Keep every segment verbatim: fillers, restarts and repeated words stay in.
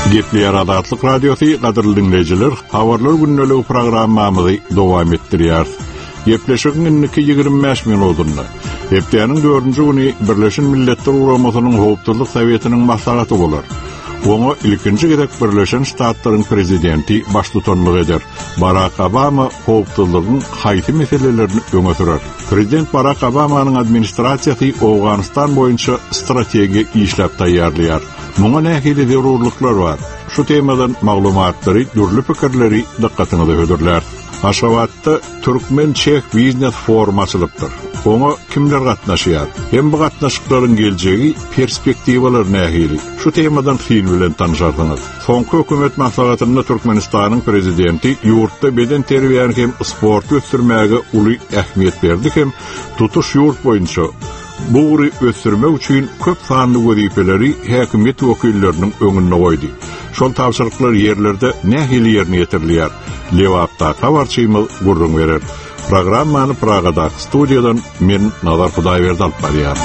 Gepli Aradatlık Radyosu qadarly dinleyijiler, habarlar günnäli programmamyzy dowam etdirýär. Gepleşigiň inniki ýygrimi beş minutunda. Hepdeýanyň dördünji güni Birleşen Milletler Guramasynyň Howpsuzlyk Sowietynyň maslahaty bolar. Oňa ilkinji gerek Birleşen Ştatlaryň prezidenti baş tutanlyk eder. Barack Obama howpsuzlygyň haýsy meselelerini öňe sürer. Prezident Barack Obamanyň administrasiýasy Awganistan boýunça strategiýa işläp taýýarlaýar. Muňa nähili zerurlyklar bar. Şu temadan maglumatlary, dürli pikirleri dikkatinizi hödürler. Aşgabatda Türkmen Çek Biznes Forum açylypdyr. Oňa kimler gatnaşýar? Hem bu gatnaşyklaryň geljegi perspektiwalar nähili? Şu temadan film bilen tanışarsyňyz. Soňky hökümet maslahatynda Türkmenistanyň prezidenti ýurtda beden terbiýany hem sport ösdürmäge uly ähmiýet berdi hem tutuş ýurt boýunça bu uly ösdürmek üçin köp sanly wezipeleri häkimet wekilleriniň öňüne goýdy. Şol tapşyryklar ýerlerde nähili ýerine ýetirilýär. Lewapda habarçymyz gurrun berer. Programmany Pragada studiýadan men Nazar Hudaýberdi alyp barýar.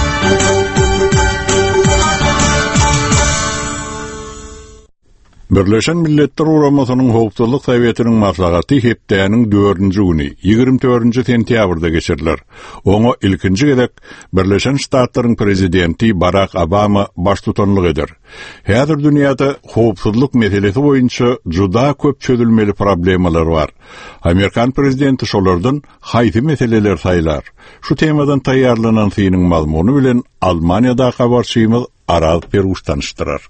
Birleşen Milletler Guramasynyň Howpsuzlyk Sowietynyň maslahaty hepdeýanyň dördünji güni, ýygrimi dördünji sentýabrda geçiriler. Oňa ilkinji gerek Birleşen Ştatlaryň prezidenti Barack Obama baş tutanlyk eder. Häzir dünýäde howpsuzlyk meselesi boýunça juda köp çözülmeli problemalar bar. Amerikan prezidenti şolardan haýsy meseleler saýlar. Şu temadan taýýarlanan synyň mazmuny bilen Almaniýada habarçymyz Aral Peruş tanışdyrar.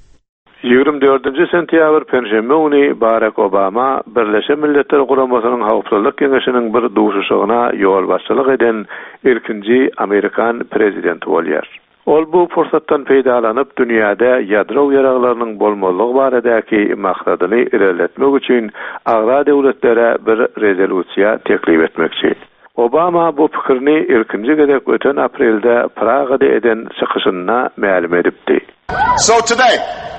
ýygrimi dördünji sentýabr perşembe güni Barack Obama Birleşen Milletler Guramasynyň Howpsuzlyk Keňeşiniň bir duşuşygyna ýol başçylyk eden ilkinji Amerikan prezidenti bolýar. Ol bu fursatdan peýdalanyp dünýäde ýadro ýaraglarynyň bolmalygy baradäki maksadyny ilerletmek üçin agra döwletlere bir rezolýusiýa teklip etmekçi. Obama bu pikirini ilkinji gerek öten aprelde Pragada eden çykyşyna ma'lum edipdi. So today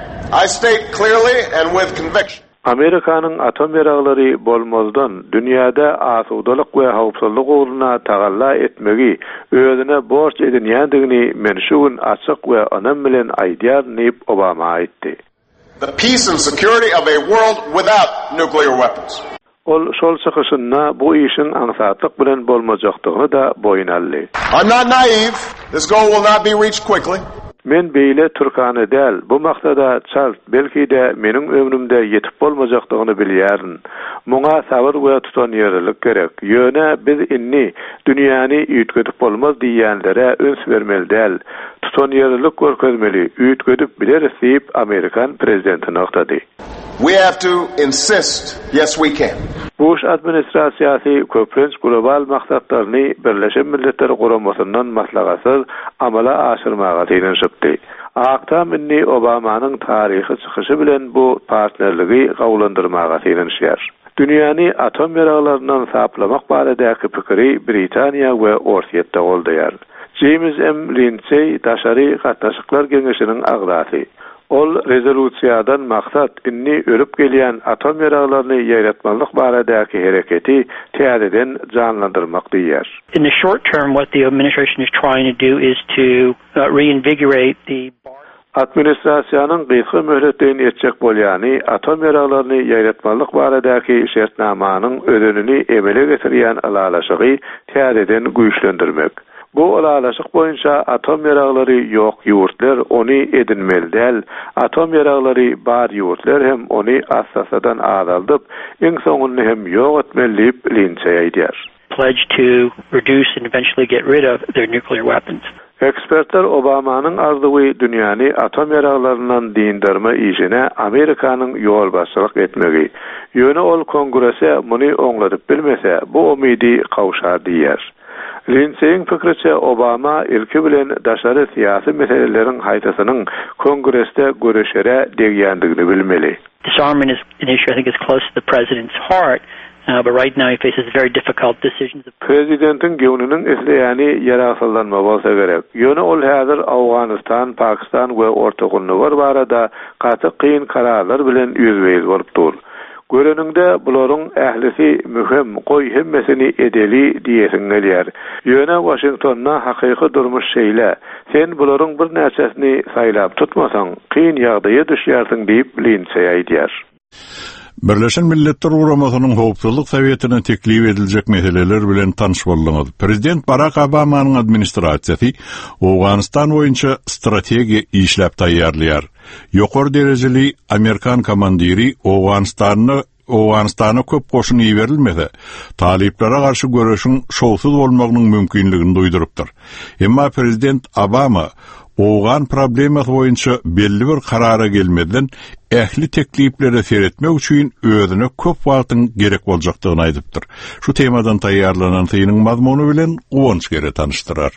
I state clearly and with conviction. Amerikanyň atom ýaraglary bolmazdan dünýäde asudalyk we howpsuzlyk ugruna tagalla etmegi özüne borç edinýändigini men şu gün açyk we anam bilen aýdýar diýip Obama aýtdy. The peace and security of a world without nuclear weapons. Ol şol çykyşyna bu işin aňsatlyk bilen bolmajakdygyny da boyun aldy. I'm not naive. This goal will not be reached quickly. Men beýle türkany däl, bu maksada çalt belki de meniň ömrümde ýetip bolmajakdygyny bilýärin. Muňa sabır we tutanýarlyk gerek. Ýöne biz inni dünýäni üýtgedip bolmaz diýenlere öns bermeli däl. Tutanýarlyk görkezmeli, üýtgedip bileriz diýip Amerikan prezidenti noktady. We have to insist, yes we can. Bush administrasiýasy köprenç global maksatlaryny Birleşen Milletler Guramasynyň maslahatsy amala aşyrmaga teýenşipdi. Aktam inni Obamanyň taryhy çykyşy bilen bu partnerligi gawlandyrmaga teýenşýär. Dünýäni atom ýaraglaryndan saplamak baradäki pikiri Britaniýa we Orsiýetde goldaýar. James M. Lindsay daşary gatnaşyklar geňeşiniň agdasy. Ol rezolýusiýadan maksat inni ölüp gelýän atom ýaraglaryny ýaýratmalyk baradäki hereketi täzeden canlandyrmak diýär. In the short term, what the administration is trying to do is to uh, reinvigorate the administrasiýanyň gysga möhletini etjek bolýany atom ýaraglaryny ýaýratmalyk baradäki şertnamanyň ödünini emele getirýän alalaşygy täzeden güýçlendirmek. Bu alalaşyk boýunça atom ýaraglary ýok ýurtlar ony edinmeli däl, atom ýaraglary bar ýurtlar hem ony assasadan azaldyp, iň soňunda hem ýok etmeli diýip Lindsay aýdýar. Pledge to reduce and eventually get rid of their nuclear weapons. Ekspertler Obamanyň arzuwy dünýäni atom ýaraglaryndan diýindirme işine Amerikanyň ýol başçylyk etmegi. Ýöne ol kongrese muny oňladyp bilmese bu umydy kawşar diýär. Lindsay'in fikriçe Obama ilki bilen daşary siyasi meselelerin haytasynyň kongreste görüşere degýändigini bilmeli. Disarmament is an issue I think is close to the president's heart. Uh, but right now he faces very difficult decisions. Prezidentin göwnüniň isleýäni ýaragsallanma bolsa gerek. Ýöne ol häzir Awganistan, Pakistan we Orta Gulnuwar barada gaty kyn kararlar bilen ýüzbeýiz bolup dur. Göreninde bularyň ählisi mühim goý hemmesini edeli diýesin gelýär. Ýöne Washingtonna hakyky durmuş şeýle, sen bularyň bir näçesini saýlap tutmasaň, kyn ýagdaýa düşýärsiň diýip linçe aýdýar. Birleşen Milletler Guramasynyň Howpsuzlyk Sowetine teklip ediljek meseleler bilen tanış boldyňyz. Prezident Barack Obamanyň administrasiýasy Awganistan boýunça strategiýa işläp taýýarlaýar. Ýokary derejeli Amerikan komandiri Awganistany Awganistana köp goşun ýeberilmese, taliplara garşy görüşiň şowsuz bolmagynyň mümkinligini duýdurupdyr. Emma prezident Obama Awgan problemasy boýunça belli bir karara gelmeden ähli tekliplere seretmek üçin özüne köp wagtyň gerek boljakdygyny aýdypdyr. Şu temadan taýýarlanan synyň mazmuny bilen Uwonç gere tanıştyrar.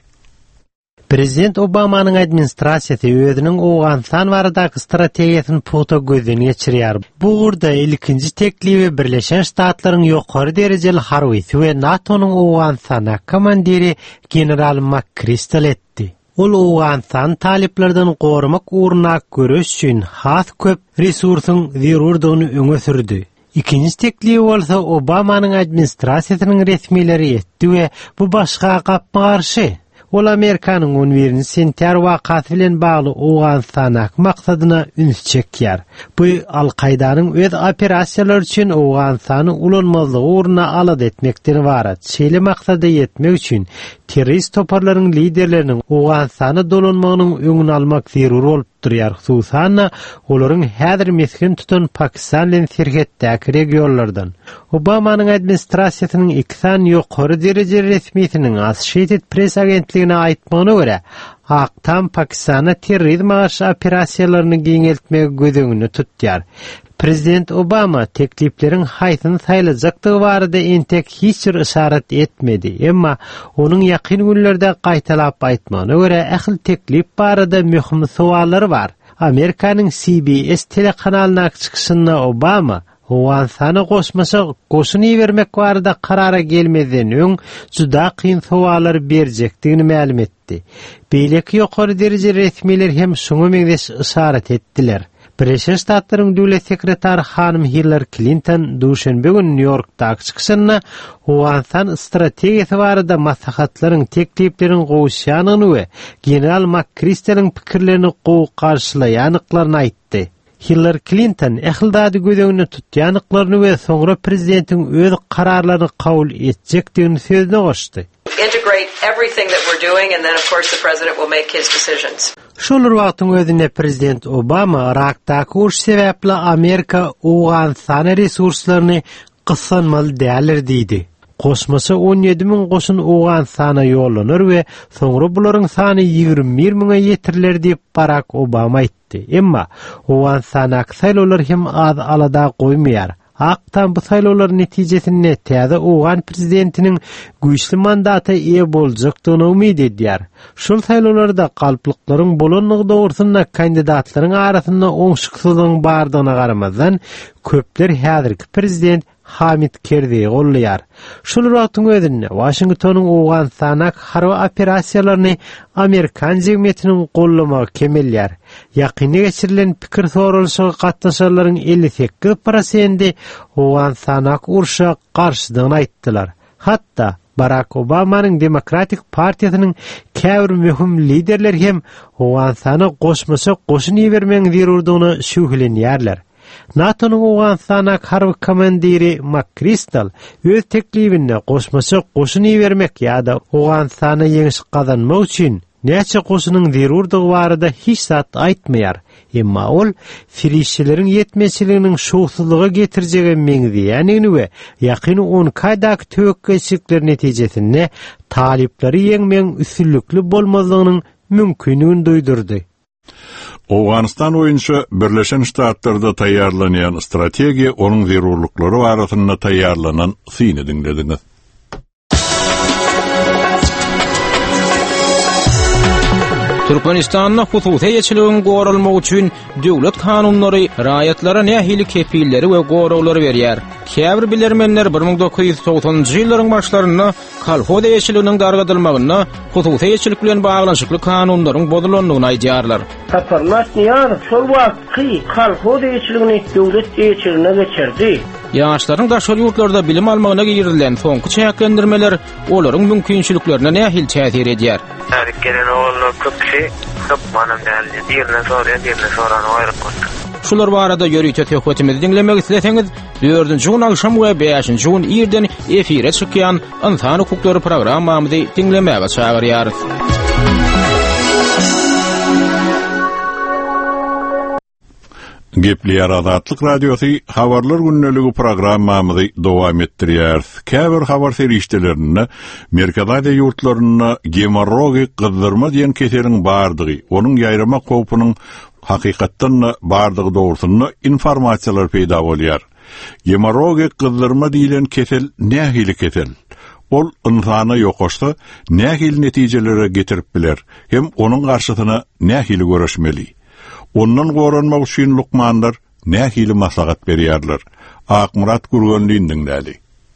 Prezident Obamanyň administrasiýasy özüniň Awganistan baradaky strategiýasyny puta gözden geçirýär. Bu urda ilkinji teklibi Birleşen Ştatlaryň ýokary derejeli harbiýsy we NATO'nyň Awganistana komandiri general McChrystal etdi. Ol Awganistan taliplerden gorumak uğruna görüş üçin has köp resursyň zerurdygyny öňe sürdi. İkinji teklibi bolsa Obamanyň administrasiýasynyň resmileri etdi we bu başga gapma garşy. Ol Amerikanyň on birinji sentýar wakaty bilen bagly Awganistana maksadyna üns çekýär. Bu Al-Qaydanyň öz operasiýalary üçin Awganistany ulanmazlygy uğruna alad etmekden ibaret. Şeýle maksada ýetmek üçin terrorist toparlaryň liderleriniň Awganistany dolanmagynyň öňüni almak zerur bolup durýar. Hususan olaryň häzir mesken tutan Pakistan bilen serhetdäki regionlardan. Obamanyň administrasiýasynyň iksan ýokary derejeli resmiýetiniň Associated Press agentligine aýtmagyna görä, Aktam Pakistana terrorizm garşy operasiýalaryny giňeltmege gözeňini tutýar. Prezident Obama tekliplerin haýsyny saýlajakdygy barada entek hiç bir işaret etmedi. Emma onun ýakyn günlerde gaýtalap aýtmagyna görä ähli teklip barada möhüm sowaller bar. Amerikanyň C B S telekanalyna çykyşynda Obama Awganistana goşmasa goşun ýebermek barada karara gelmeden öň juda kyn sowaller berjekdigini ma'lum etdi. Beýleki ýokary derejeli resmiler hem şoňa meňdeş işaret etdiler. Birleşen Ştatlaryň döwlet sekretary hanym Hillary Clinton duşanbe günü New Yorkda çykyşynda Awganistan strategiýasy barada maslahatlaryň teklipleriň gowşýanyny we general McChrystal'yň pikirlerini gowy garşylaýanyklaryny aýtdy. Hillary Clinton ähildädi gözeňini tutýanyklaryny we soňra prezidentiň öz kararlaryny kabul etjekdigini sözüne goşdy. Integrate everything that we're doing, and then of course the president will make his decisions. Şolar wagtyň özünde prezident Obama Irakdaky uruş sebäpli Amerika Awganistan resurslaryny gysanmaly dälir diýdi. Koşmasa on ýedi min goşun Awganistana ýollanır we soňra bularyň sany ýigirme bir miňe ýetirler diýip Barack Obama aýtdy. Emma Awganistana saýlawlar hem az alada goýmaýar. Aktam bu saýlawlar netijesinde täze Awgan prezidentiniň güýçli mandata eýe boljakdygyny umyd edýär. Şol saýlawlarda galplyklaryň bolanlygy dogrusyna kandidatlaryň arasynda oňşyksyzlygyň bardygyna garamazdan köpler häzirki prezident Hamid Karzai gollaýar. Şol wagtyň özünde Washingtonyň Awganistana harby operasiýalaryny Amerikan jemgyýetiniň gollamagy kemelýär. Ýakyny geçirilen pikir sorulşyga gatnaşanlaryň elli sekiz prosenti Awganistana urşa garşydygyny aýtdylar. Hatda Barack Obamanyň Demokratik Partiýasynyň käbir möhüm liderleri hem Awganistana goşmasa goşun ýebermeň zerurdygyny şühlenýärler. NATO'nun Awganistana harby komandiri McChrystal öz teklibinde goşmasa goşun ýebermek ýa-da Awganistana ýeňiş gazanmak üçin näçe goşunyň zerurdygy barada hiç zat aýtmaýar. Emma ol firişçileriň ýetmeçiliginiň şowsuzlygy getirjegi meňzeýänini we ýakyny on kaýdaky töwekkilçilikler netijesinde taliplary ýeňmeň üstünlükli bolmazlygynyň mümkinligini duýdurdy. Awganistan boýunça Birleşen Ştatlarda taýýarlanýan strategiýa onuň zerurlyklary barasynda taýýarlanan syny dinlediňiz. Türkmenistanyň hususy ýeçiliginiň goralmagy üçin döwlet kanunlary raýatlara nähili kepilleri we gorawlary berýär. Käbir bilermenler bir ming dokuz ýüz togsonunjy ýyllaryň başlarynda kolhoz ýeçiliginiň dargadylmagyna, hususy ýeçilik bilen baglanşykly kanunlaryň bozulandygyny aýdýarlar. Taparmat ýar şol wagtky kolhoz ýeçiligini döwlet ýeçiligine geçirdi. Ýaşlaryň daşary ýurtlarda bilim almagyna girilen soňky çäklendirmeler olaryň mümkinçiliklerine nähil täsir edýär? Her gelen oğullar köpçi, köp manam däldi. Dirne soruyor, dirne sorany aýryp goýdy. Şular barada ýörüýte töhbetimizi dinlemek isleseňiz, dördünji gün akşam we beşinji gün ýerden efire çykýan insan hukuklary programmamyzy dinlemäge çagyrýarys. Gepleýär Azatlyk Radiosy habarlar günneligi programmamyzy dowam etdirýär. Käbir habar serişdelerini Merkezade ýurtlaryna gemorrogik gyzdyrma diýen keseliň bardygy, onuň ýaýrama kowpunyň hakykatdan bardygy dogrusyny informasiýalar peýda bolýar. Gemorrogik gyzdyrma diýilen kesel nähili kesel? Ol insany ýokaşsa nähili netijelere getirip biler, hem onuň garşysyna nähili göreşmeli. Ondan goranmak üçin lukmanlar nähili maslahat berýärler. Akmurat Gurganlyň däli.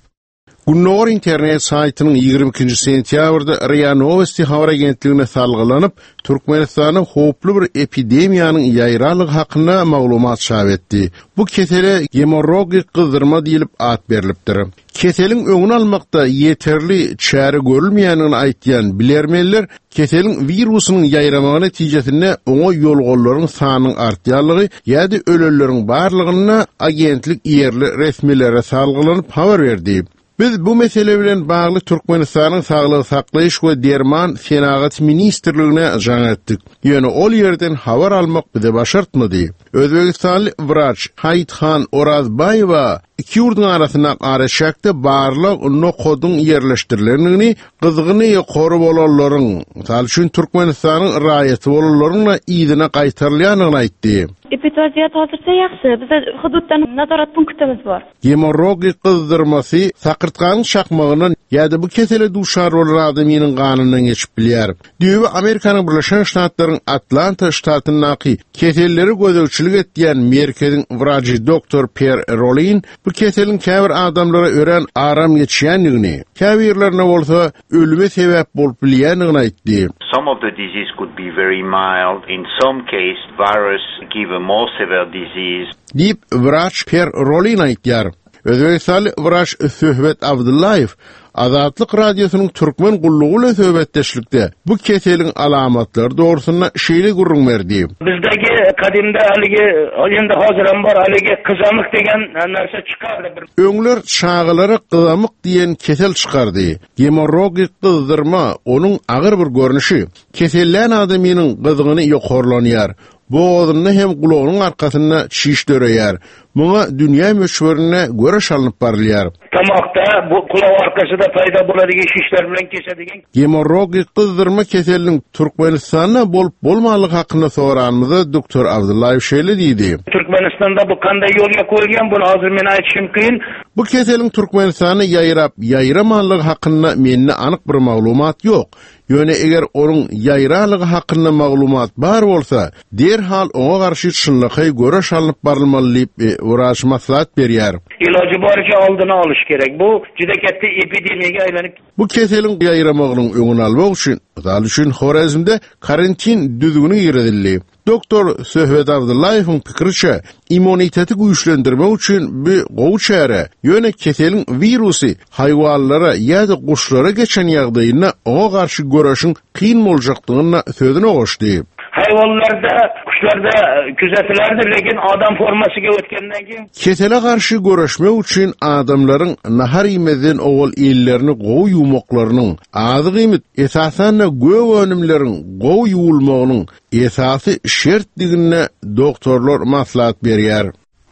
Gunnor internet saytynyň ýygrimi ikinji sentýabrda R I A Novosti habar agentligine salgylanyp, Türkmenistanyň hoply bir epidemiýanyň ýaýralygy hakynda maglumat çap etdi. Bu kesele gemorrogik gyzdyrma diýilip at berilipdir. Keseliň öňüni almakda ýeterli çäre görülmeýänini aýtýan bilermenler, keseliň virusynyň ýaýramagy netijesinde oňa ýolgollaryň sanynyň artýanlygy ýa-da ölelleriň barlygyna agentlik ýerli resmilere salgylanyp habar berdi. Biz bu mesele bilen bagly Türkmenistanyň saglyk saklaýyş we derman senagat ministrligine jaň etdik. Ýöne ol ýerden habar almak bize başartmady. Özbegistanly wrach Hayithan Orazbayewa iki ýurduň arasyna garaşakda barlyk nokodyň ýerleşdirilenini, gyzygyny gorup bolanlaryň, misal üçin Türkmenistanyň raýaty bolanlaryna ýygyna gaýtarylýanyny aýtdy. Epidemiýat hazırsa ýaxşy, bizde hudutdan nazarat punktimiz bar. Gemorrogik gyzdyrmasy sakyrtganyň şakmagynyň ýa-da bu kesele duşar bolan adamynyň ganyndan geçip bilýär. Düýbi Amerikanyň Birleşen Ştatlaryň Atlanta ştatynyňky keselleri gözegçilik etýän merkeziň wrachy doktor Pierre Rolin bu keseliň käbir adamlara ören aram geçýänligini, käbirlerine bolsa ölüme sebäp bolup bilýänligini aýtdy. Some of the disease could be very mild. In some case, virus give a more severe disease. Dip wrach Pierre Rolin aýtýar. Özbekistanly wrach Söhbet Abdullayew Azatlyk Radiosynyň türkmen gullugy bilen söhbetdeşlikde bu keseliň alamatlary dogrusyna şeýle gurrun berdi. Bizdeki kadimde haligi, ýa-da hazyram bar haligi kızamyk degen narsa çykardy. Öňler çağılara kızamyk diýen kesel çykardy. Gemorrogik gyzdyrma onuň agyr bir görnüşi. Kesellän adamynyň gyzygyny ýokarlanýar. Bu oduny hem gulagynyň arkasyna şiş döreýär. Muňa dünýä möşwerine göre şalanyp barylýar. Tamakda bu kulak arkasyda paýda boladigan şişler bilen kesedigen. Gemorrogik gyzdyrma keseliniň Türkmenistanda bolup bolmalygy hakynda soranmyzy doktor Abdullayew şeýle diýdi. Türkmenistanda bu kanday ýolga koýulýan, bunu hazır men aýtýym kyn. Bu keseliň Türkmenistany ýaýrap, ýaýramalygy hakynda mende anyk bir maglumat ýok. Ýöne eger onuň ýaýralygy hakynda maglumat bar bolsa, derhal oňa garşy şynlygy göre şalanyp barylmaly diýip wrach maslahat berýär. Ilacı barça aldyna alyş gerek. Bu juda ketdi epidemiýaga aýlanyp. Bu keseliň ýaýramagynyň öňüni almak üçin, misal üçin Xorazmda karantin düzgüni ýeredildi. Doktor Söhbet Abdullayewiň pikiriçe, immuniteti güýçlendirmek üçin bir gowy çäre, ýöne keseliň virusy haýwanlara ýa-da guşlara geçen ýagdaýyna oňa garşy göreşiň kyn boljakdygyna sözüne goşdy. Hayvanlarda, kuşlarda küzetilerdir, lekin adam formasıga ötkenden keyin kesele garşy göreşmek üçin adamlaryň nahar ýemeden owal ellerini gowy ýumaklarynyň, azy gymyt esasen göw önümleriň gowy ýuwulmagynyň esasy şertdigine doktorlar maslahat berýär.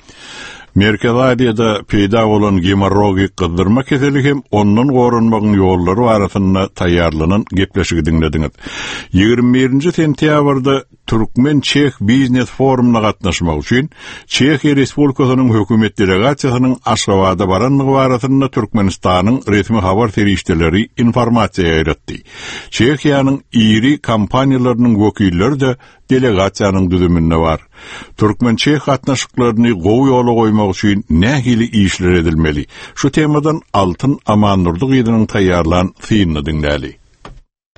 Merkezadiýada peýda bolan gemorrogik gyzdyrma keseli hem ondan gorunmagyň ýollary barasynda taýýarlanan gepleşigi dinlediňiz. ýygrimi birinji sentýabrda Türkmen Çeх Biznes Forumuna gatnaşmak üçin Çehiýa Respublikasynyň hökümet delegasiýasynyň Aşgabatda baranlygy barasynda Türkmenistanyň resmi habar serişdeleri informasiýa ýaýratdy. Çehiýanyň iri kompaniýalarynyň wekilleri de delegasiýanyň düzüminde bar. Türkmen Çeх gatnaşyklaryny gowy ýola goýmak üçin nähili işler edilmeli. Şu temadan Altyn Amannurdy gyzynyň taýýarlan synyny dinläli.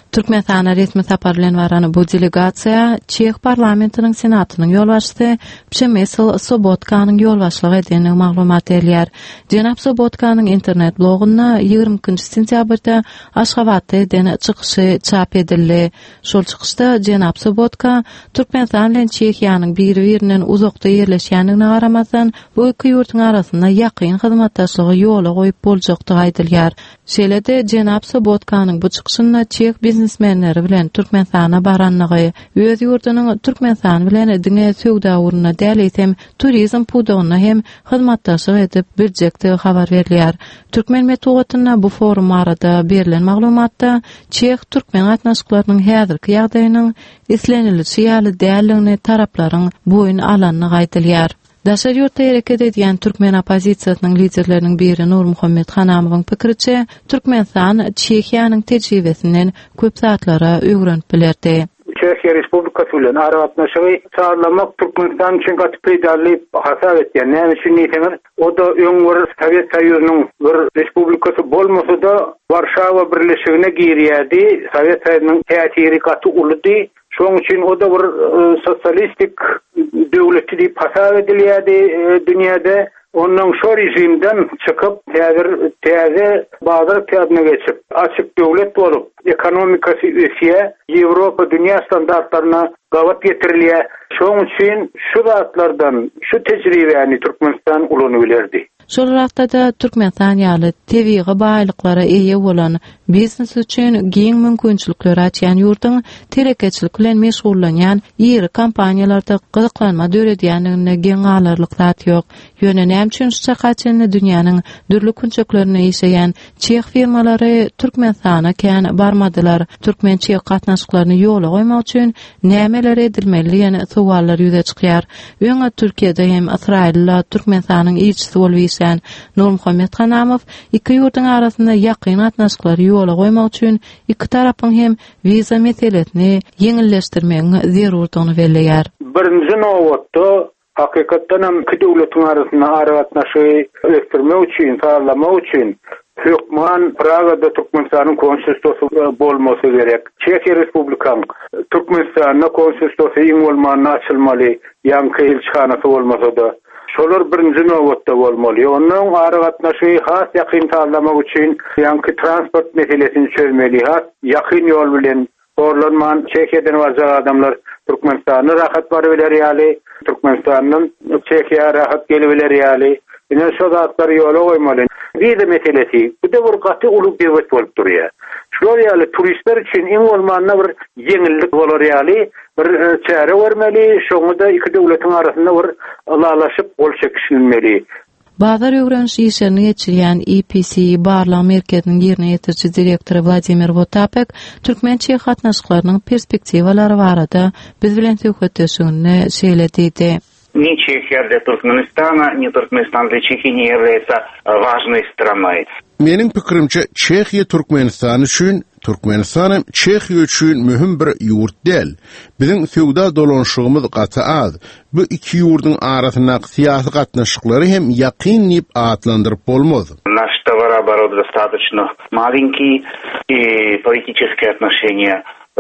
Türkmenistana resmi sapar bilen baran bu delegasiya Çex parlamentinin senatynyň ýolbaşçysy Przemysl Sobotkanyň ýolbaşçylygy edeni maglumat berýär. Jenap Sobotkanyň internet blogunda ýygrymykinji sentýabrda Aşgabatda eden çykyşy çap edildi. Şol çykyşda Jenap Sobotka Türkmenistan bilen Çehiýanyň biri-birinden uzakda ýerleşýändigine garamasdan bu iki ýurtyň arasynda ýakyn hyzmatdaşlygy ýola goýup boljakdygy aýdylýar. Şeýle-de Jenap Sobotkanyň bu çykyşyna Çeх biznesmenleri bilen Türkmenistana baranlygy, öz ýurdunyň Türkmenistan bilen diňe söwda uruny däl turizm pudawyna hem hyzmatdaşlyk edip birjekde habar berilýär. Türkmen metogatyna bu forum arada berilen maglumatda Çeх türkmen gatnaşyklarynyň häzirki ýagdaýynyň islenilişi ýaly däligini taraplaryň boyun alanyny aýdylýar. Daşar ýurtda hereket edýän türkmen opozisiýasynyň liderlerining biri Nur Muhammed Hanamowyň pikiriçe, Türkmenistan Çehiýanyň tejribesinden köp zatlara öwrenip bilerdi. Çehiýa Respublikasy bilen aragatnaşygy sağlamak Türkmenistan üçin gaty peýdally hasap etýär. Näme üçin diýseniz, o da öňür Sowet Soýuzynyň bir respublikasy bolmasa-da Warşawa birleşigine girýärdi. Sowet Soýuzynyň täsiri gaty ulydy. Şoň üçin o da bir sosialistik döwleti diýip hasap edilýärdi dünýäde. Ondan şo rejimden çıkıp täzir täze bazar täzine geçip açyk döwlet bolup ekonomikasy ösiýe, Ýewropa dünýä standartlaryna gawat getirilýär. Şoň üçin şu zatlardan, şu tejribäni Türkmenistan ulany bilerdi. Şol wagtda da Türkmenistan ýaly tebiği baýlyklara eýe bolan biznes üçin giň mümkinçilikler açýan ýurtyň terekeçilik bilen meşgullanýan ýeri kompaniýalarda gyzyklanma döredýändigine giň alarlyk zat ýok. Ýöne näme üçin şu çakaçyny dünýäniň dürli künçeklerine ýeşeýän Çeх firmalary Türkmenistana kän barmadylar. Türkmen Çeх gatnaşyklaryny ýola goýmak üçin nämeler edilmeli ýene sowallar ýüze çykýar. Öňe Türkiýede hem Israil'la Türkmenistanyň ilçisi bolup Nur Muhammed Hanamow iki ýurtyň arasynda ýakyn gatnaşyklary ýola goýmak üçin iki tarapyň hem wiza meselesini ýeňilleşdirmegiň zerurdygyny belläýär. Birinji nowatda hakykatdan hem iki döwletiň arasynda aragatnaşygy ösdürmek üçin, sağlamak üçin Hökman Pragada Türkmenistanyň konstitusiyasy bolmasy gerek. Çehiýa Respublikanyň Türkmenistanyň konstitusiyasy iň bolmany açylmaly, ýanky elçihanasy bolmasa-da şolar birinji nowatda bolmaly. Onuň aragatnaşygy has ýakyn sağlamak üçin ýanky transport meselesini çözmeli, has ýakyn ýol bilen orlanman Çehiýadan wazak adamlar Türkmenistana rahat bary bilerýärli, Türkmenistanyň Çehiýa rahat gelip bilerýärli. Ine şu zatlar ýola goýmaly. Wiza meselesi bu da bir gaty uly dewlet bolup durýar. Şol ýaly turistler üçin iň bolmanyna bir ýeňillik bolarýaly, bir çäre bermeli, şoňa da iki döwletiň arasynda bir alalaşyp bol çekişilmeli. Bazar öwrenişi işlerini geçirýän E P C Barlama merkeziniň ýerine ýetirçi direktory Vladimir Votapek Türkmen Çeх gatnaşyklarynyň perspektiwalary barada biz bilen söhbetleşigini şeýledidi. Ни Чехия для Туркменистана, ни Туркменистан для Чехии не является важной страной. Menin pikirimçe Çehiýa Türkmenistan üçin, Türkmenistan hem Çehiýa üçin mühim bir ýurt däl. Biziň söwda dolanşygymyz gaty az. Bu iki ýurdyň arasyna syýasy gatnaşyklary hem ýakyn diýip atlandyryp bolmaz. Наш товарооборот достаточно маленький, и политические отношения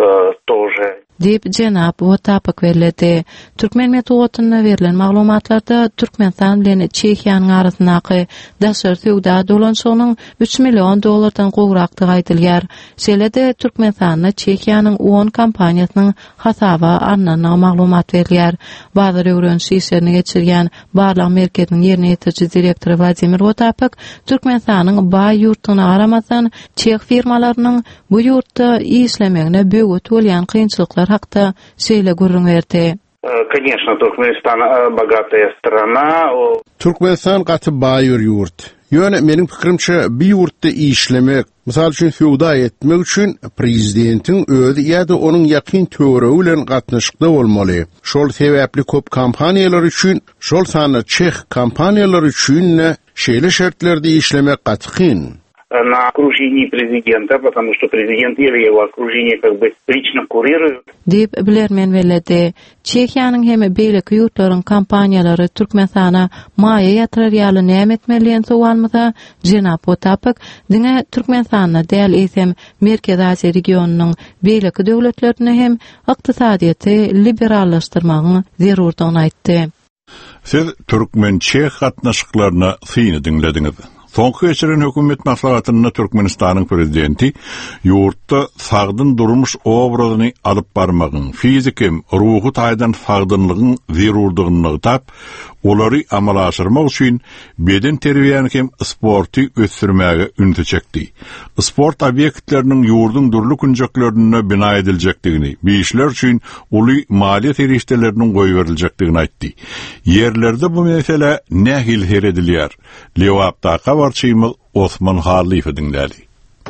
тоже. Dip Jenap Votapek bellädi. Türkmen metogatyna berilen maglumatlarda Türkmenistan bilen Çehiýanyň arasyndaky daşary söwda dolanşygynyň üç million dollardan gowrakdygy aýdylýar. Şeýle-de Türkmenistanyň Çehiýanyň on kompaniýasynyň hasaba annana maglumat berilýär. Bazar öwrenişi işlerini geçirýän Barlama merkeziniň ýerine ýetirçi direktory Vladimir Votapek Türkmenistanyň baý ýurtyna garamasdan Çeх firmalarynyň bu ýurtda işlemegine böwet bolýan kynçylyklar hakda şeýle görüňärdi. Конечно, Туркменистан богатая страна. Türkmenistan gaty baýur ýurt. Ýöne meniň pikirimçe bir ýurtda işlemek, misal üçin söwda etmek üçin prezidentiň özi ýa-da onuň ýakyn töweregi bilen gatnaşykda bolmaly. Şol sebäpli köp kompaniýalar üçin, şol sany Çeх kompaniýalar üçin şeýle şertlerde işlemek gatykyn. на окружении президента, потому что президент или его окружение как бы лично курируют. Deyip bilermen weledi. Çekyanyň hem beýleki ýurtlaryň kampaniýalary Türkmenistana maýa ýatyrar ýaly näme etmeliýän sowalmyda Jenap Otapyk diňe Türkmenistana däl eýsem Merkez Asia regionunyň beýleki döwletlerini hem ykdysadyýaty liberallaşdyrmagyň zerurdygyny aýtdy. Siz Türkmen-Çeх gatnaşyklaryna syny dinlediňiz. Soňky geçiren hökümet maslahatyny Türkmenistanyň prezidenti ýurtda sagdyn durmuş obrazyny alyp barmagyň, fizik hem ruhy taýdan sagdynlygyň zerurdygyny tap, olary amala aşyrmak üçin beden terbiýany hem sporty ösdürmäge üniti çekdi. Sport obyektleriniň ýurdun durly günjeklerine bina ediljekdigini, beýişler üçin uly maliýet erişdeleriniň goýberilýekdigini aýtdy. Yerlerde bu mesele nähil her edilýär. Lewapda Kavarçymyl Osman Halife dinlädi.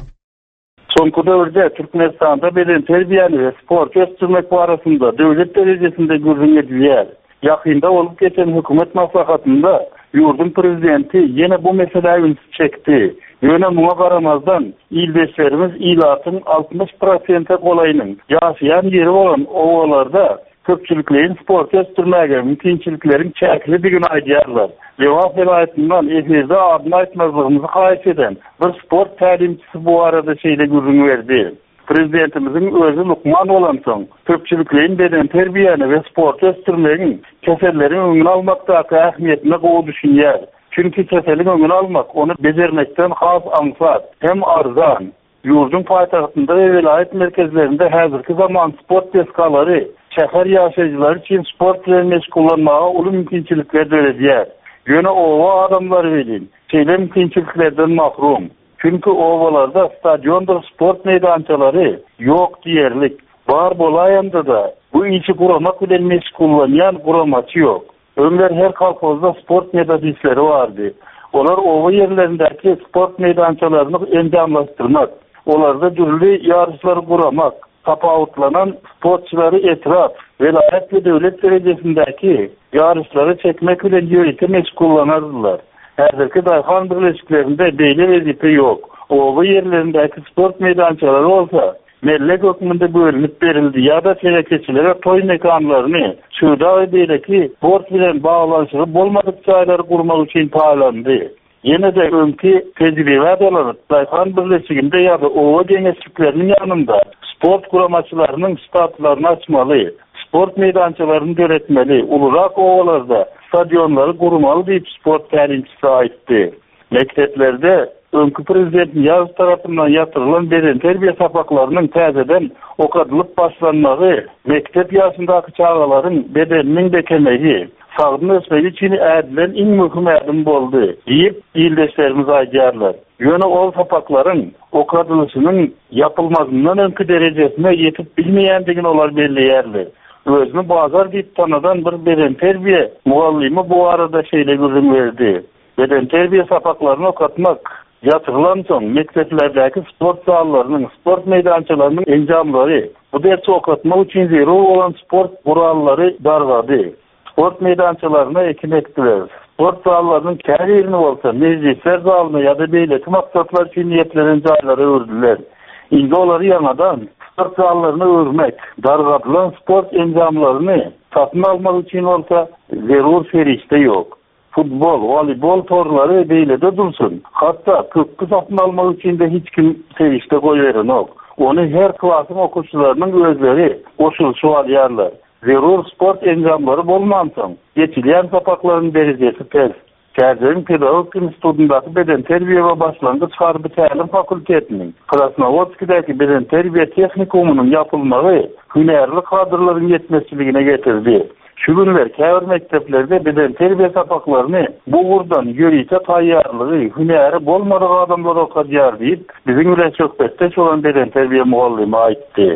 Soňky döwürde Türkmenistanda beden terbiýany we sport ösdürmek barasynda döwlet derejesinde gözüň edilýär. Ýakynda bolup geçen hökümet maslahatynda ýurdun prezidenti ýene bu meseleyi üniti çekdi. Ýöne muňa garamazdan ildeşlerimiz ilatyň altmış prosent golaýynyň ýaşaýan ýeri bolan owalarda köpçüliklerin sport ösdürmäge mümkinçilikleriň çäklidigini aýdýarlar. Lewap vilayetinden efirde adını aýtmazlygymyzy haýyş eden bir sport tälimçisi bu arada şeýle gözüň berdi. Prezidentimizin özü Lukman bolan soň köpçüliklerin beden terbiýany we sport ösdürmegiň kesellerin öňüni almakdaky ähmiýetine gowy düşünýär. Çünki keseliň öňüni almak, onu bejermekden has ansat hem arzan. Ýurdun paýtagtynda we vilayet merkezlerinde häzirki zaman sport teskalary şäher ýaşaýjylar üçin sport bilen meşgullanmaga uly mümkinçilikler berýär. Ýöne owa adamlary bilen şeýle mümkinçiliklerden mahrum. Çünki owalarda stadionda sport meydançalary ýok diýerlik. Bar bolaýanda da bu işi guramak bilen meşgullanýan guramaçy ýok. Öňler her kolhozda sport metodistleri bardy. Olar owa ýerlerindäki sport meydançalaryny endamlaşdyrmak, olarda dürli ýarışlar guramak, tapawutlanan sportçylary etraf, vilayet we döwlet derejesindäki ýarışlary çekmek bilen ýönetim meşgullanardylar. Häzirki daýhan birleşiklerinde beýle wezipe ýok. Owa ýerlerindäki sport meydançalary bolsa, mellek höküminde bölünip berildi ýa-da telekeçilere toy mekanlaryny, şuda we beýleki sport bilen baglanşygy bolmadyk ýaýlary gurmak üçin paýlandy. Ýene de öňki tejribe bolan daýhan birleşiginde ýa-da owa geňeşlikleriniň ýanynda sport kuramaçylarynyň statlaryny açmaly, sport meydançalaryny döretmeli, ulurak owalarda stadionlary gurmaly diýip sport tälimçisi aýtdy. Mekteplerde öňkü prezident ýaz tarapyndan ýatyrylan beden terbiýe sapaklarynyň täzeden okadylyp başlanmagy, mektep ýaşyndaky çağalaryň bedeniniň bekemegi, sagdyn ösmegi üçin ädilen iň möhüm ädim boldy diýip ildeşlerimiz aýdýarlar. Ýöne ol sapaklaryň okadylışynyň ýapylmazyndan öňkü derejesine ýetip bilmeýändigini olar belleýärler. Özünü bazar diýip tanadan bir beden terbiýe muallimi bu arada şeýle gözüm berdi. Beden terbiýe sapaklaryny okatmak ýatyrylan soň mekteplerdäki sport sallarynyň, sport meydançalarynyň enjamlary bu dersi okatmak üçin zerur bolan sport gurallary dargady. Sport meydançalaryna ekin ekdiler. Sport sallarynyň käri ýerini bolsa, mejlisler zalyny ýa-da beýleki maksatlar üçin niýetlenen jaýlary ördüler. Indi olary ýanadan sport sallaryny örmek, dargadylan sport enjamlaryny satyn almak üçin bolsa, zerur ferişte ýok. Futbol, voleybol torlary beýlede dursun. Hatda köpkü satyn almak üçin de hiç kim ferişte goýberýär. Onu her klasyň okuwçylarynyň özleri goşulşy alýarlar. Zerur sport enjamlary bolmansoň, geçilýän sapaklaryň derejesi pes. Kärdiriň pedagogik institutundaky beden terbiýe we başlangyç harby tälim fakultetiniň Krasnovodskydäki beden terbiýe tehnikumynyň ýapylmagy hünärli kadrlaryň ýetmezçiligine getirdi. Şu günler käbir mekteplerde beden terbiýe sapaklaryny bu gurdan ýörite taýýarlygy, hünäri bolmadyk adamlar okadýar diýip biziň bilen söhbetde şolan beden terbiýe muallimi aýtdy.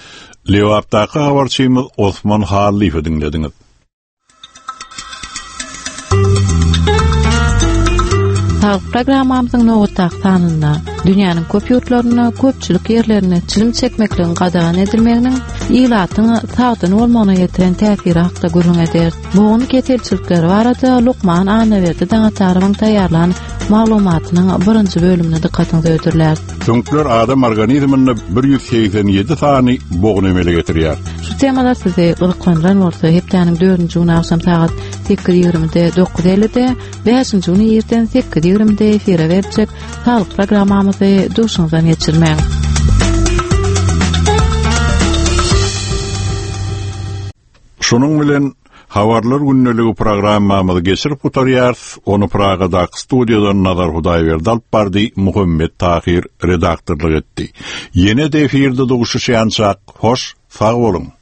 Lewapdaky habarçymyz Osman Halife dinlediňiz. Sağlık programamyzyň nowatdak sanyna dünýäniň köp ýurtlaryna, köpçülik ýerlerine çilim çekmekligiň gadagany edilmeginiň İlatyň taýdan bolmagyna ýetiren täsiri hakda gurrun eder. Bugun ketelçilikleri barada Lukman Anaverdi daňatarymyň taýýarlan maglumatynyň birinji bölümine dikkatinizi öýdürler. Tönkler adam organizmini bir yüz seksen yedi sany boğun emele getirýär. Şu temalar size ılyklanran bolsa hepdeniň dördünji güni akşam saat sekiz ýigrimide dokuz ellide, beşinji güni erten sekiz ýigrimide efire berjek sağlyk programmamyzy duşuňyzdan geçirmäň. Şunun bilen Havarlar günneligi programmamyzy geçirip oturýar. Onu Pragada studiýadan Nazar Hudaýberdi alyp bardy, Muhammed Tahir redaktorlyk etdi. Ýene de efirde duguşýançak, hoş, sag bolun.